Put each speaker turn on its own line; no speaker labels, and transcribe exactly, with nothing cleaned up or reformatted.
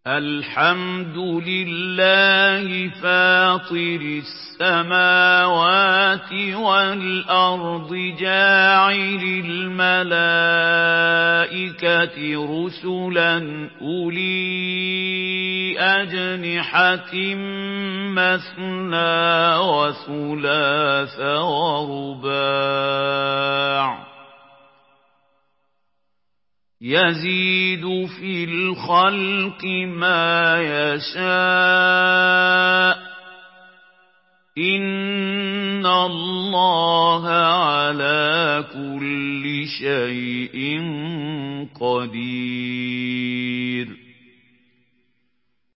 الحمد لله فاطر السماوات والأرض جاعل الملائكة رسلا أولي أجنحة مثنى وثلاث ورباع يزيد في الخلق ما يشاء إن الله على كل شيء قدير